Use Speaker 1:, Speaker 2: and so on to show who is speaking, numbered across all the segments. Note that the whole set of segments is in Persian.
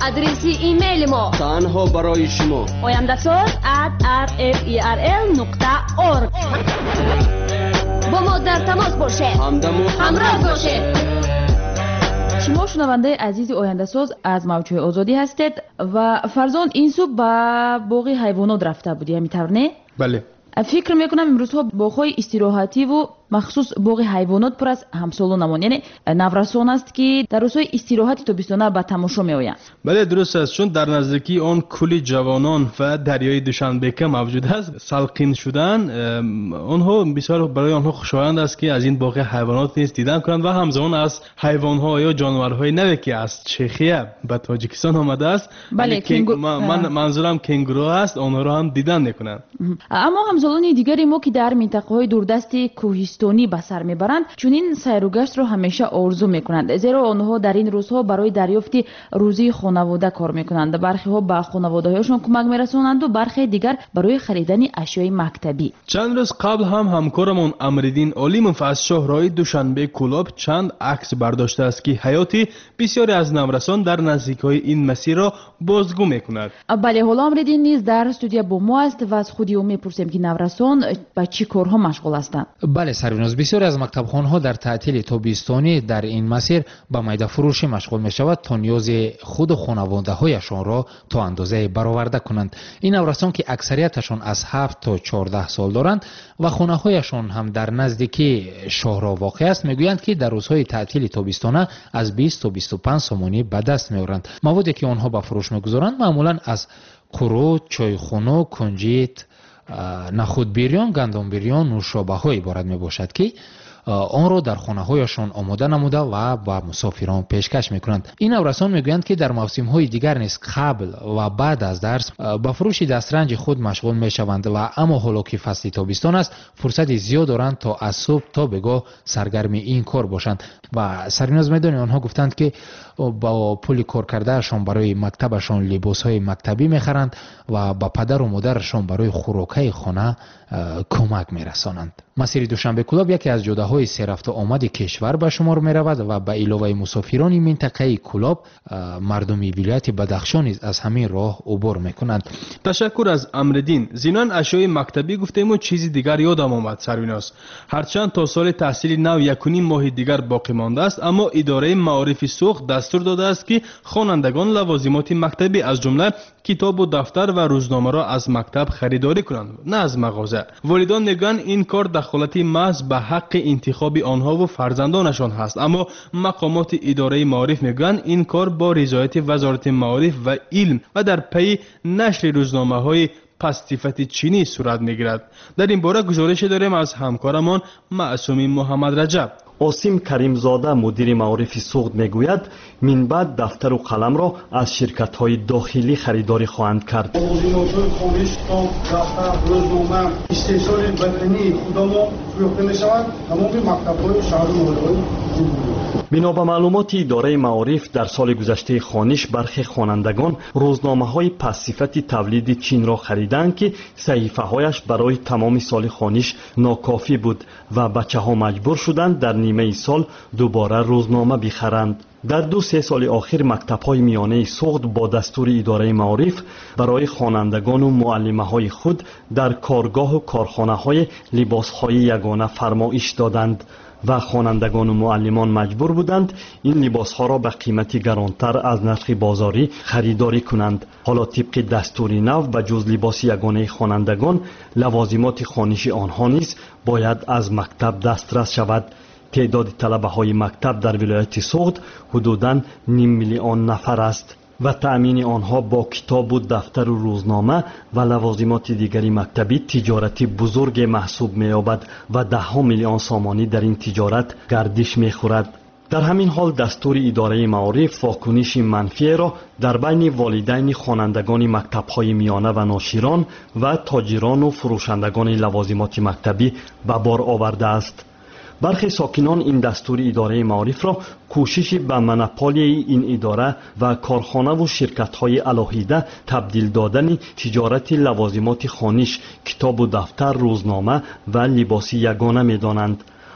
Speaker 1: آدرس ایمیل ما
Speaker 2: تنها برای شما
Speaker 1: oyandasol@rferl.org. با ما در تماس باشه، همراه باشه.
Speaker 3: شما شنونده عزیز آینده‌ساز از موجهای آزادی هستید و فرزان این صبح به باغ حیوانات رفته بودی، همینطور نه؟
Speaker 4: بله.
Speaker 3: فکر میکنم امروزها باغ‌های استراحتی و مخصوص باغ حیوانات پر از همسالانمان، یعنی نورسان است که در روزهای استراحت تابستانه به تماشا میآیند.
Speaker 4: بله درست است، چون در نزدیکی آن کولی جوانان و دریای دوشنبه موجود است. سالقین شدن آنها بسیار برای آنها خوشایند است که از این باغ حیوانات نیز دیدن کنند و همزمان از حیوان‌ها یا جانورهای نوی که از چخیه به تاجیکستان آمده است.
Speaker 3: بله
Speaker 4: من منظورم کنگورو است، آنها را هم دیدن میکنند.
Speaker 3: اما همسالان دیگری ما که در منطقه‌های دوردست کوهستانی به سر میبرند چنین سیر و گشت را همیشه آرزو میکنند، زیرا آنها در این روزها برای دریافت روزی خانواده کار میکنند. برخی ها به خانواده‌هایشان کمک میرسانند و برخی دیگر برای خریدن اشیاء مکتبی.
Speaker 4: چند روز قبل هم همکارمون امرالدین علیموف از شهرهای دوشنبه کلاب چند عکس برداشته است که حیاتی بسیاری از نورسان در نزدیک‌های این مسیر را بازگو میکند.
Speaker 3: بله، حالا امرالدین نیز در استودیو با ما است و از خودی او میپرسیم که نورسان به چه کارها مشغول هستند.
Speaker 5: بله سریناز، بسیاری از مکتبخانه‌ها در تعطیل تابستانی در این مسیر به میده فروشی مشغول می‌شود تا نیاز خود و خانواده‌هایشان را تا اندازه برآورده کنند. این نورسان که اکثریتشان از 7 تا 14 سال دارند و خانه‌هایشان هم در نزدیکی شهرها واقع است، میگویند که در روزهای تعطیل تابستانه از 20 تا 25 سومانی به دست می‌آورند. موادی که آنها به فروش می‌گذارند معمولاً از قرو، چایخونه، کنجد، نخود بریان، گندم بریان، نوشابه ها عبارت می باشد که آن را در خانه هایشان آماده نموده و به مسافران پیشکش می کنند. این نورسان می گویند که در موسم های دیگر نیز قبل و بعد از درس به فروش دسترنج خود مشغول می شوند و اما حالا که فصل تابستان است فرصت زیاد دارند تا از صبح تا بگاه سرگرم این کار باشند. و سریناز میدانی آنها گفتند که با پول کار کردهشان برای مکتبشان لباس های مکتبی میخرند و با پدر و مادرشان برای خوراکای خانه کمک میرسانند. مسیر دوشنبه کلاب یکی از جاده های سه رفت آمد کشور به شمار می رود و به علاوه مسافران منطقه کلاب مردم ولایت بدخشان نیز از همین راه عبور می کنند.
Speaker 4: تشکر از امرالدین. زینان اشیاء مکتبی گفتیم و چیزی دیگر یادم آمد سرویناس. هرچند تا سال تحصیل نو 1.5 ماه دیگر باقی مانده است، اما اداره معارف سوخت دستور داده است که خوانندگان لوازمات مکتبی از جمله کتاب و دفتر و روزنامه را از مکتب خریداری کنند، نه از مغازه. والدان میگن این کار دخالتی محض به حق انتخاب آنها و فرزندانشان هست، اما مقامات اداره معارف میگن این کار با رضایت وزارت معارف و علم و در پی نشر روزنامه های پستیفت چینی صورت میگیرد. در این باره گزارش داریم از همکارمان معصوم محمد رجب.
Speaker 6: آسیم کریمزاده مدیر معارف سوخت میگوید من بعد دفتر و قلم را از شرکت های داخلی خریداری خواهند کرد. بنا به معلومات اداره معارف در سال گذشته خوانش برخی خوانندگان روزنامه های پس‌صفت تولید چین را خریدند که صحیفه هایش برای تمام سال خوانش ناکافی بود و بچه ها مجبور شدند در نیمه سال دوباره روزنامه بخرند. در 2-3 سال آخر مکتب‌های میانه سوخت با دستور اداره معارف برای خوانندگان و معلمه‌های خود در کارگاه و کارخانه‌های لباس‌های یگانه فرمایش دادند و خوانندگان و معلمان مجبور بودند این لباس‌ها را به قیمتی گرانتر از نرخ بازاری خریداری کنند. حالا طبق دستور نو به جز لباس یگانه خوانندگان لوازمات خوانشی آنها نیز باید از مکتب دسترس شود. تعداد طلبه های مکتب در ولایت سوخت حدوداً 500,000 نفر است و تأمین آنها با کتاب و دفتر و روزنامه و لوازمات دیگری مکتبی تجارتی بزرگ محسوب می‌یابد و 10 میلیون سامانی در این تجارت گردش می‌خورد. در همین حال دستور اداره معارف واکنش منفی را در بین والدین خوانندگان مکتب‌های میانه و ناشران و تاجران و فروشندگان لوازمات مکتبی به بار آورده است. برخی ساکنان این دستور اداره معارف را کوشش به منپالی این اداره و کارخانه و شرکت‌های علاهیده تبدیل دادن تجارت لوازمات خوانش، کتاب و دفتر، روزنامه و لباس یگانه می‌دانند.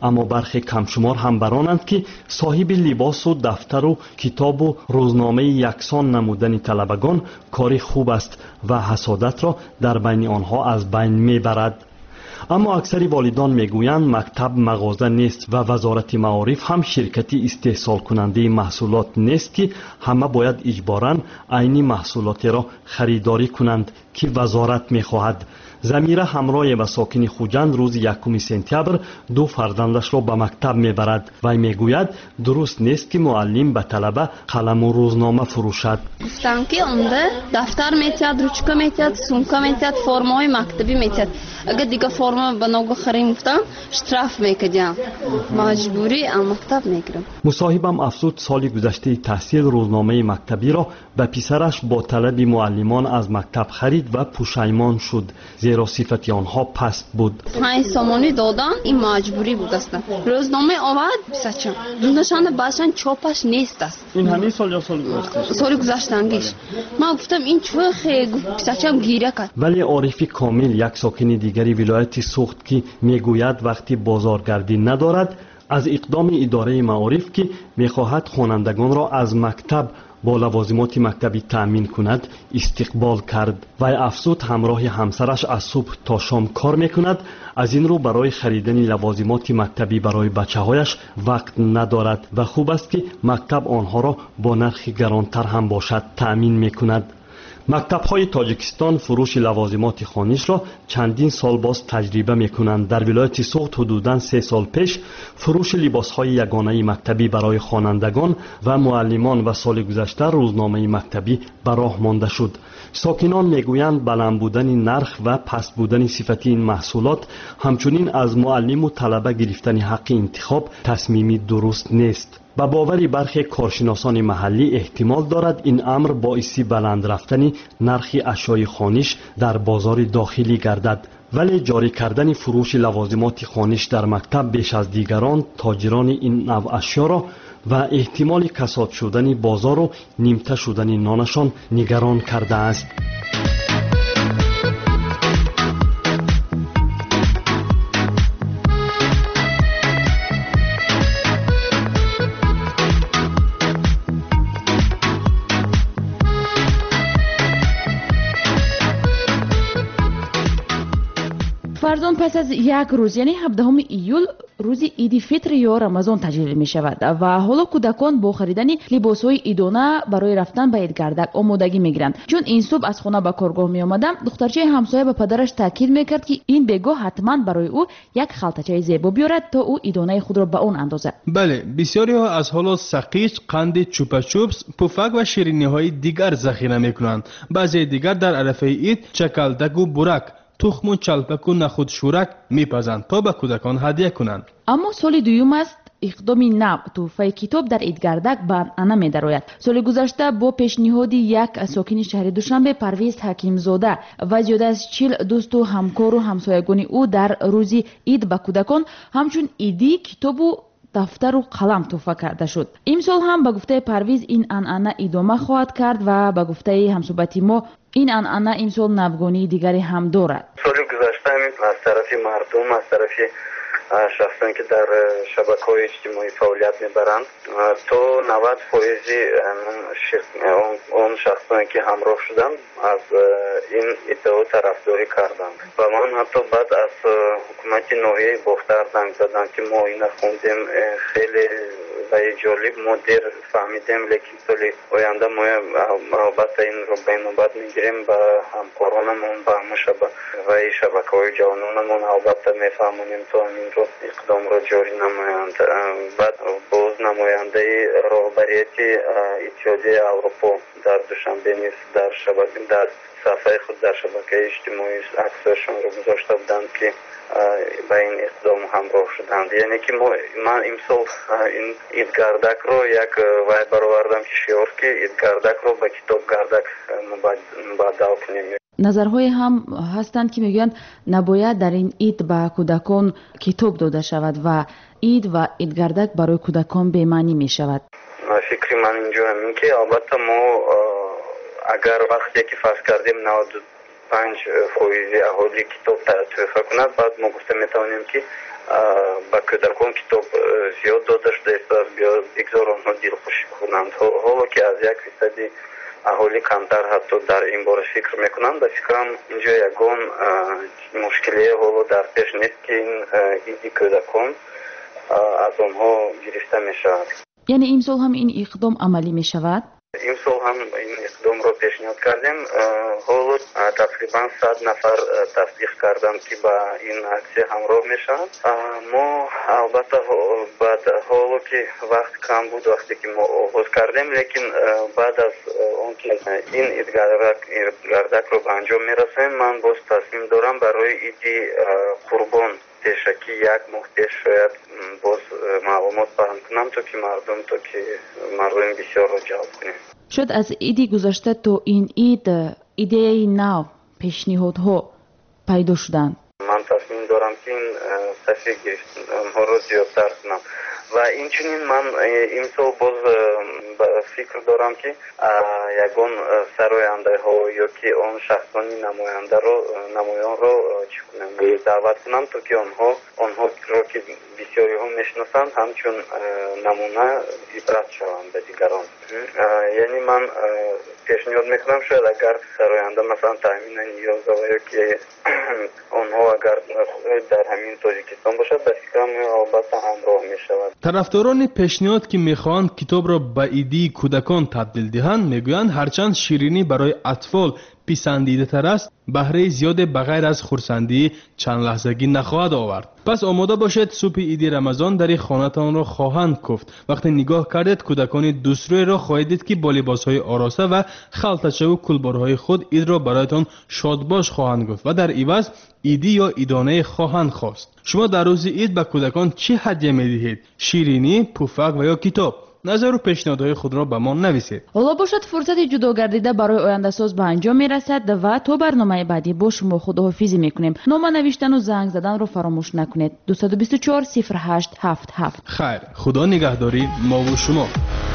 Speaker 6: аммо бархе камшумор ҳам баронанд ки соҳиби либосу дафтару китобу рӯзномаи яксон намудани талабагон кори хуб аст ва ҳасодатро дар байни онҳо аз байн мебарад. аммо аксари волидон мегӯянд мактаб мағоза нест ва вазорати маориф ҳам ширкати истеҳсолкунандаи маҳсулот нест ки ҳама бояд иҷборан айни маҳсулотеро харидорӣ кунанд ки вазорат мехоҳад. замира ҳамроҳе ва сокини хуҷанд рӯзи 1 сентябр ду фарзандашро ба мактаб мебарад. вай мегӯяд дуруст нест ки муаллим ба талаба қаламу рӯзнома фурӯшад.
Speaker 2: гуфтам ки онда дафтар метиҳад, ручка метиҳад, сумка метиҳад, формаҳои мактабӣ метиҳад. агар дига форма ба ногу харим гуфтам штраф мекардям. маҷбурӣ аз мактаб мегирам.
Speaker 6: мусоҳибам афзуд соли гузаштаи таҳсил рӯзномаи мактабиро ба писараш бо талаби муаллимон аз мактаб харид ва пушаймон шуд, зеро сифати онҳо паст буд.
Speaker 2: 5 сомонӣ додан ин маҷбурӣ будааст. рӯзнома овард писачам. дунашанда бачан чопаш нест аст.
Speaker 6: ин ҳамин сол ё соли гузашта?
Speaker 2: соли гузаштангиш. ман гуфтам ин чӯ писачам гиря кард.
Speaker 6: вале орифи комил як сокини дигари вилояти суғд ки мегӯяд вақти бозоргардӣ надорад, аз иқдоми идораи маориф ки мехоҳад хонандагонро аз мактаб бо лавозимоти мактабӣ таъмин кунад истиқбол кард. вай афзуд ҳамроҳи ҳамсараш аз субҳ то шом кор мекунад, аз ин рӯ барои харидани лавозимоти мактабӣ барои бачаҳояш вақт надорад ва хуб аст ки мактаб онҳоро бо нархи гаронтар ҳам бошад таъмин мекунад. мактабҳои тоҷикистон фурӯши лавозимоти хонишро чандин сол боз таҷриба мекунанд. дар вилояти суғд ҳудудан 3 сол пеш фурӯши либосҳои ягонаи мактабӣ барои хонандагон ва муаллимон ва соли гузашта рӯзномаи мактабӣ ба роҳ монда шуд. сокинон мегӯянд баланд будани нарх ва паст будани сифати ин маҳсулот ҳамчунин аз муаллиму талаба гирифтани ҳаққи интихоб тасмими дуруст нест. ба бовари бархе коршиносони маҳаллӣ эҳтимол дорад ин амр боиси баланд рафтани нархи ашёи хониш дар бозори дохилӣ гардад. вале ҷорӣ кардани фурӯши лавозимоти хониш дар мактаб беш аз дигарон тоҷирони ин нав ашёро ва эҳтимоли касод шудани бозору нимта шудани нонашон нигарон кардааст.
Speaker 3: фарзон пас аз як рӯз яъне 17 июл рӯзи иди фитр ё рамазон таҷлил мешавад ва ҳоло кӯдакон бо харидани либосҳои идона барои рафтан ба идгардак омодагӣ мегиранд. чун ин субҳ аз хона ба коргоҳ меомадам, духтарчаи ҳамсоя ба падараш таъкид мекард ки ин бегоҳ ҳатман барои ӯ як халтачаи зебо биёрад то ӯ идонаи худро ба он андозад.
Speaker 4: бале, бисёриҳо аз ҳоло сақич, қанди чупа-чупс, пуфак ва шириниҳои дигар захира мекунанд. баъзеи дигар дар арафаи ид чакалдагу бурак, тухму чалпаку нахудшӯрак мепазанд то ба кӯдакон ҳадия кунанд.
Speaker 3: аммо соли дуюм аст иқдоми нав тӯҳфаи китоб дар идгардак ба анъана медарояд. соли гузашта бо пешниҳоди як сокини шаҳри душанбе парвиз ҳакимзода ва зиёда аз 40 дӯсту ҳамкору ҳамсоягони ӯ дар рӯзи ид ба кӯдакон ҳамчун идӣ китобу дафтару қалам тӯҳфа карда шуд. имсол ҳам ба гуфтаи парвиз ин анъана идома хоҳад кард ва ба гуфтаи ҳамсӯҳбати мо ин анъана имсол навгонии дигаре ҳам дорад.
Speaker 7: соли гузашта аз тарафи мардум, аз тарафи шахсон ки дар шабакаҳои иҷтимоӣ фаъолият мебаранд, то 90% он шахсоне ки ҳамроҳ шуданд аз ин иддао тарафдорӣ карданд. ва ман ҳатто баъд аз ҳукумати ноҳияи бохтар занг задам ки мо ина хундем, хеле ва ҷолиб мо дер фаҳмидем, лекин соли оянда мо албатта инро ба инобат мегирем ба ҳамкоронамон ба ҳама шабакаҳои шабакаҳои ҷавононамон албатта мефаҳмонем то ҳаминро иқдомро ҷорӣ намоянд. баъд боз намояндаи роҳбарияти иттиҳодияи аврупо дар душанбе низ дар сафҳаи худ дар шабакаи иҷтимоӣ аксҳояшонро гузошта буданд ки ба ин иқдом ҳамроҳ шуданд. яъне ки ман имсол ин идгардакро як вай баровардам ки шиёр ки идгардакро ба китобгардак мубаддал кунем.
Speaker 3: назарҳое ҳам ҳастанд ки мегӯянд набояд дар ин ид ба кӯдакон китоб дода шавад ва ид ва идгардак барои кӯдакон бемаънӣ мешавад.
Speaker 7: фикри ман инҷо ҳамин ки албатта мо агар вақте ки фарз кардем 95% аҳолӣ китоб тӯҳфа кунад, баъд мо гуфта метавонем ки ба кӯдакон китоб зиёд дода шудааст бигзор онҳо дилхушӣ кунанд. ҳоло ки аз 1% аҳоли камтар ҳатто дар ин бора фикр мекунанд, ба фикрам инҷо ягон мушкилие ҳоло дар пеш нест ки ин иди кӯдакон аз онҳо гирифта мешавад.
Speaker 3: яъне имсол ҳам ин иқдом амалӣ мешавад?
Speaker 7: имсол ҳам ин иқдомро пешниҳод кардем. ҳоло тақрибан 100 нафар тасдиқ карданд ки ба ин аксия ҳамроҳ мешаванд. мо албатта баъд ҳоло ки вақт кам буд вақте ки мо оғоз кардем, лекин баъд аз он ки ин идгардакро ба анҷом мерасонем, ман боз тасмим дорам барои иди қурбон пешакӣ 1 моҳ пеш шояд боз маълумот паҳн кунам, то ки мардуми бисёрро ҷалб кунем.
Speaker 3: шояд аз иди гузашта то ин ид идеяи нав, пешниҳодҳо пайдо шуданд.
Speaker 7: ман тасмим дорам ки ин сафи гирифтҳоро зиёдтар кунам ва инчунин ман имсол боз фикр дорам ки ягон сарояндаҳо ё ки он шахсони намоёнро чӣ кунам даъват кунам, то ки онҳоро ки бисёриҳо мешиносанд ҳамчун намуна ибрат шаванд ба дигарон. яъне ман пешниҳод мекунам шояд агар сароянда масалан таъмина ниёзова ё ки онҳо агар дар ҳамин тоҷикистон бошад, ба фикрам албатта ҳамроҳ мешавад.
Speaker 4: тарафдорони пешниҳод ки мехоҳанд китобро ба идии кӯдакон табдил диҳанд, мегӯянд ҳарчанд ширинӣ барои атфол писандидатар аст, баҳраи зиёде ба ғайр аз хурсандии чандлаҳзагӣ нахоҳад овард. пас омода бошед, субҳи иди рамазон дари хонатонро хоҳанд куфт. вақте нигоҳ кардед, кӯдакони дустрӯеро хоҳед дид ки бо либосҳои ороста ва халтачаву кулборҳои худ идро бароятон шодбош хоҳанд гуфт ва дар иваз иди ё идонае хоҳанд хост. шумо дар рӯзи ид ба кӯдакон чӣ ҳадя медиҳед? ширинӣ, пуфак ва ё китоб? назару пешниҳодҳои худро ба мо нависед.
Speaker 3: ҳоло бошад фурсати ҷудогардида барои ояндасоз ба анҷом мерасад ва то барномаи баъдӣ бо шумо худоҳофизӣ мекунем. нома навиштану занг заданро фаромӯш накунед. 224 08 77.
Speaker 4: хайр, худо нигаҳдори мову шумо.